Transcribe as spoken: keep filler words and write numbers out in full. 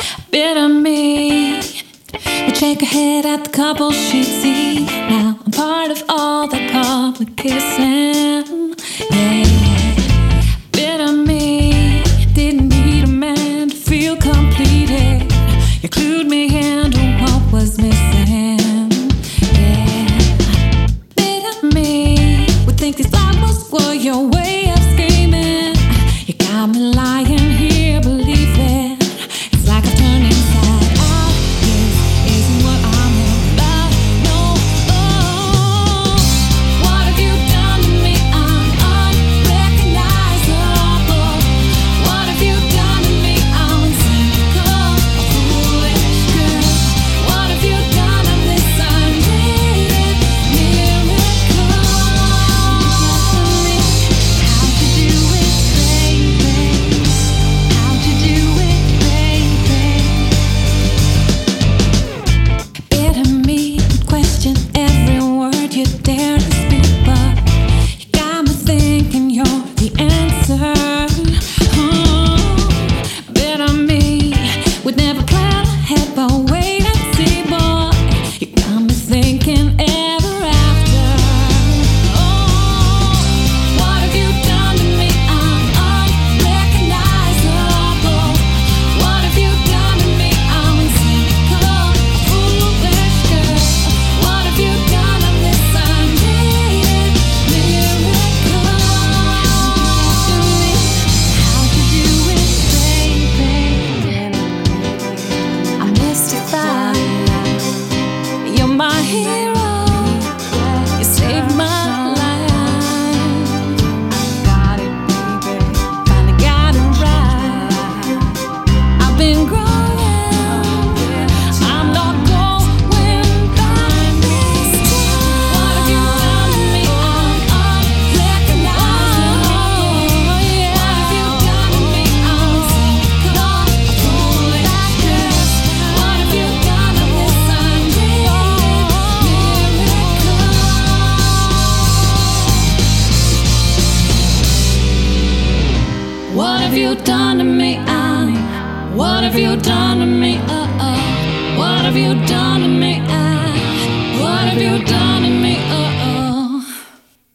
Bitter me would shake her head at the couple she'd see. Now I'm part of all the public kissing. Yeah, bitter me didn't need a man to feel completed. You clued me into what was missing. Yeah, bitter me would think these flowers were your way of screaming. You got me lying here believing it's like I've turned inside out. This isn't what I'm about. No, oh, what have you done to me? I'm unrecognizable. What have you done to me? I'm cynical, a foolish girl. What have you done to this unneeded miracle? How'd you do it, baby? How'd you do it, baby? Bitter me would question every word you dare to speak, but you got me thinking you're the answer. Oh, bitter me would never plan ahead, but wait and see, boy. You got me thinking ever after. Oh, what have you done to me? I'm unrecognizable. What have you done to me? I'm cynical, a foolish girl. What have you done to this unneeded miracle? How'd you do it, baby? I'm mystified. You're my hero. You saved my life. Got it, baby. Finally got it right. I've been growing. I'm not going back this time. What have you done to me? I'm unrecognizable. What have you done to me? I'm cynical, a foolish girl. What have you done to this unneeded miracle? What have you done to me? I'm, what have you done to me? Uh oh, what have you done?